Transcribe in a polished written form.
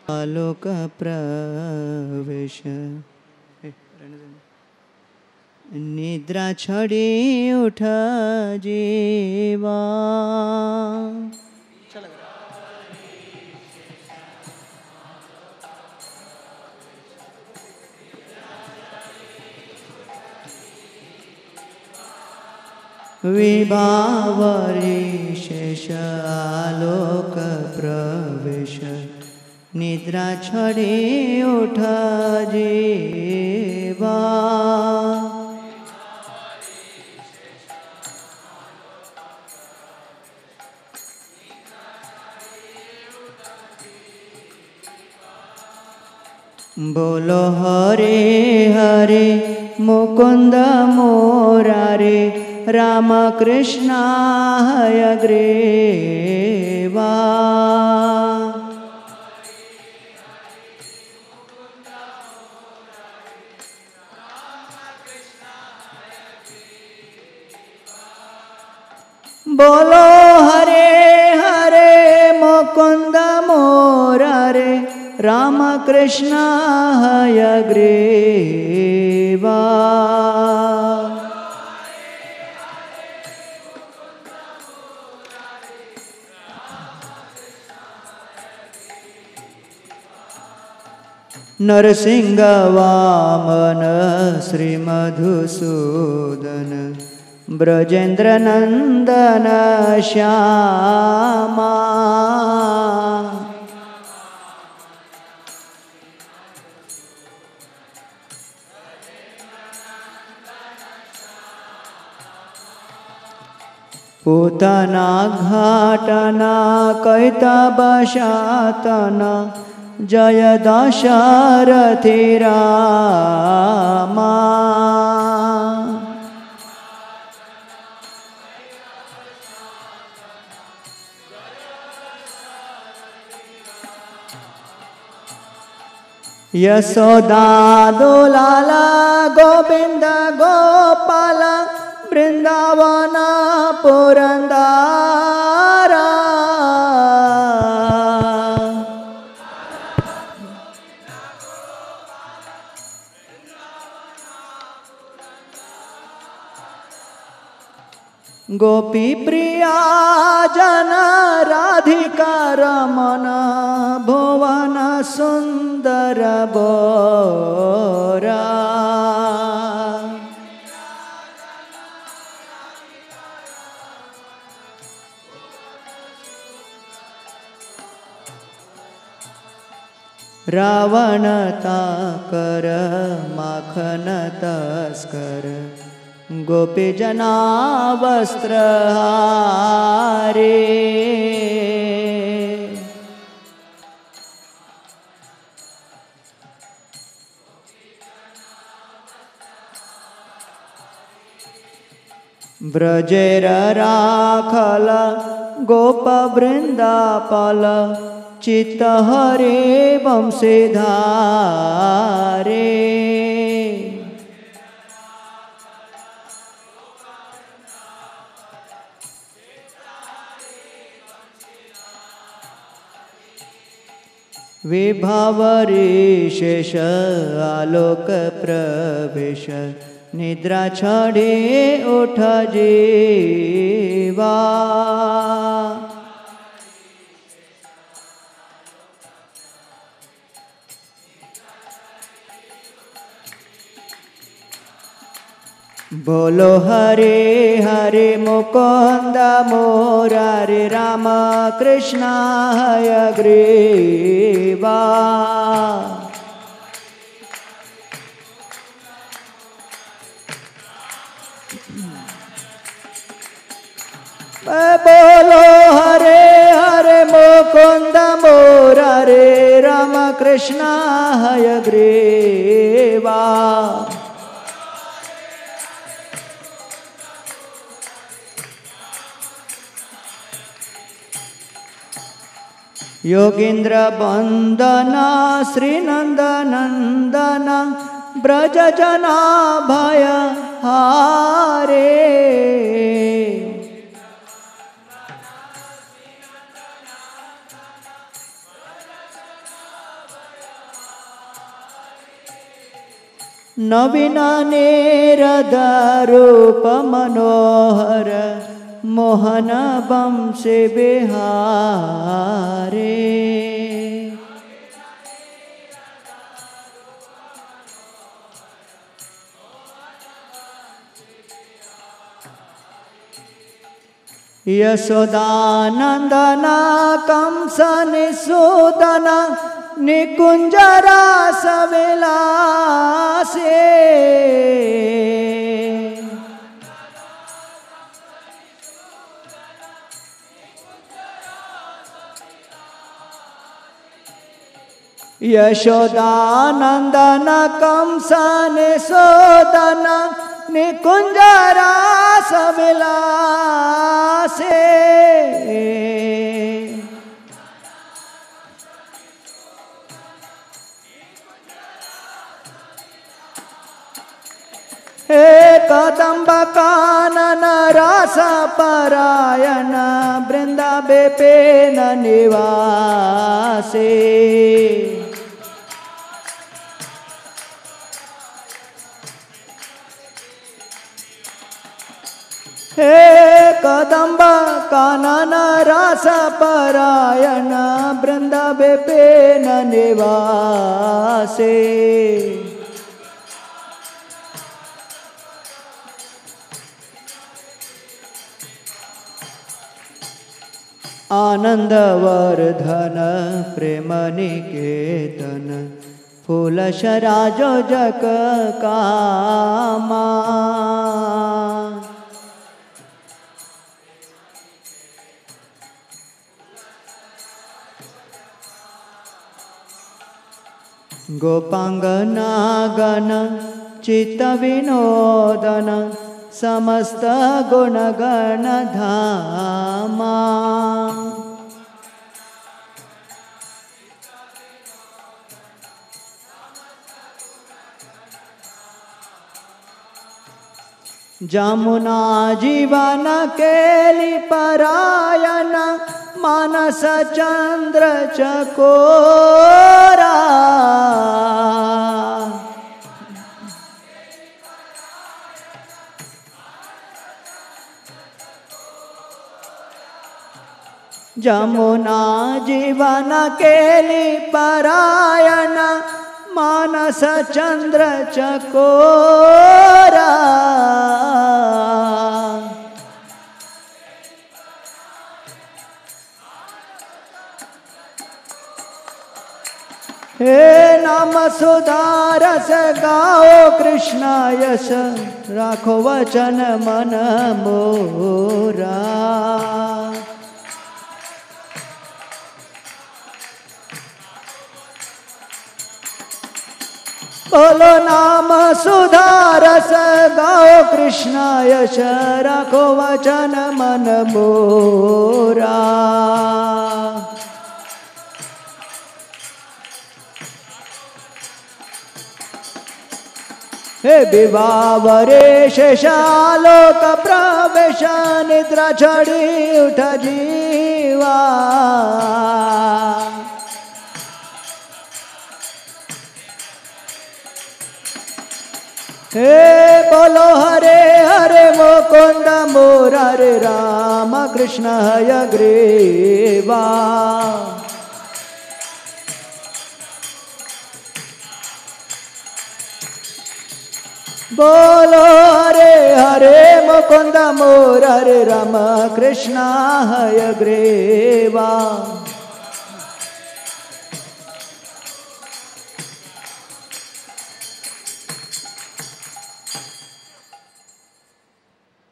आलोक प्रवेश निद्रा छड़ी उठा जीवा। विभावरी शेष आलोक प्रवेश निद्रा छड़ी उठा जीवा। बोलो हरे हरे मुकुंद मुरारे राम कृष्ण हयग्रीवा। बोलो हरे हरे मुकुंद मुरारे राम कृष्ण हयग्रीवा। नरसिंह वामन श्री मधुसूदन ब्रजेंद्र नंदन श्यामा। पूतना घाटना कैतव शातना जय दशरथी रामा। यशोदा दुलाला गोविंद गोपाल वृंदावन पुरंदरा। गोपी प्रिया जन राधिका रमन भुवन सुंदर बोरा। रावण ताकर माखन तस्कर गोपी जना वस्त्रहारे। ब्रजेर राखल गोप वृंदापल चित्त हरे वंशीधारे। विभावरी शेष आलोक प्रवेश निद्रा छड़ी उठ जीवा। बोलो हरे हरे मुकुंद मुरारे राम कृष्ण हयग्रीवा। बोलो हरे हरे मुकुंद मुरारे राम कृष्ण हयग्रीवा। योगींद्र वंदना श्री नंदनंदन ब्रज जना भय हारे। नवीन नेरद रूप मनोहर मोहन वंशे बिहारे। यशोदानंदन कंस निसूदन निकुंज रास विलासे। यशोदानंदन कंस निसूदन निकुंज रास विलासे। हे कदम्ब कानन रस परायण वृंदा बेपेन निवासे। हे कदम्ब कानन रस परायण वृंद बेपेन निवासे। आनंद वर्धन प्रेम निकेतन फूल शराजो जग कामा। गोपांगना गण चित्त विनोदन समस्त गुण गण धामा। जमुना जीवन केली परायण मानस चंद्र चकोरा। जमुना जीवन केली परायण मानस चंद्र चकोरा। हे नाम सुधारस गाओ कृष्ण यश राखो वचन मन मोरा। बोलो नाम सुधारस गाओ कृष्ण यश राखो वचन मन मोरा। हे विवावरे शेषालोक प्रवेश निद्रा छड़ी उठ जीवा। हे बोलो हरे हरे मुकुंद मुरारे राम कृष्ण हयग्रीवा। बोलो हरे हरे मुकुंद मुरारे राम कृष्ण हयग्रीवा।